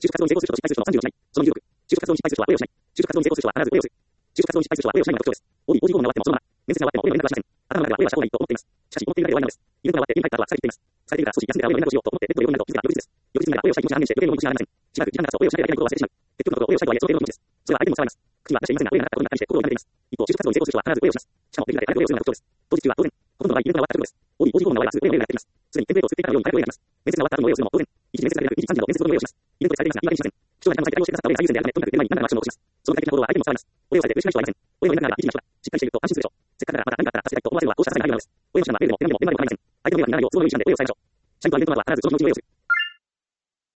就職活動に成功する人と失敗する人の30をしない。その26。就職活動に失敗する人は声をしない。就職活動に成功する人は必ず声をする。就職活動に失敗する人は声をしないのが特徴です。OB、OG 訪問が終わってもそのまま。面接が終わっても声を連絡はしません。頭の中では声はした方がいいと思っています。しかし、思っているだけで終わりなのです。イベントが終わって家に帰った後は疲れています。疲れているから少し休んでから声を連絡をしようと思ってベッドで横になると気づけば翌日です。翌日になれば声をした気持ちが反映して余計に重い気持ちがありません。しばらく時間が経つと声をしないといけないことを忘れてしまう。結局のところ声をしたいとはいえその程度の気持ちです。それは相手にも伝わります。口には話していませんが声がなかったことに対して心を痛めています。一方、就職活動に成功する人は必ず声をします。しかもできるだけ早く声をするのが特徴です。当日中は当然。ほとんどの場合イベントが終わった直後です。OB、OG 訪問の場合はすぐ声をやっています。すでにテンプレートを作っていたように早く声が出ます。面接が終わった後の声をするのも当然。一時面接が出なく2時3時の面接後の声をします。イベントでされていますが言い訳にしません。視聴者に対応してくださった声が最優先であるためとにかく電話に何らかのアクションを起こします。その具体的な行動は相手にも伝わります。声をされて苦しまない人はありません。声のやりながら生きな人だ。しっかりしていると安心するでしょう。せっかくならまた何かあったら助けたいと思わせるのはこうした些細な配慮なのです。声の手段はメールでも電話でも電話でも構いません。相手の迷惑にならないよう都合のいい時間で声を伝えましょう。社員とはイベントなどは必ずその気持ちに声をする。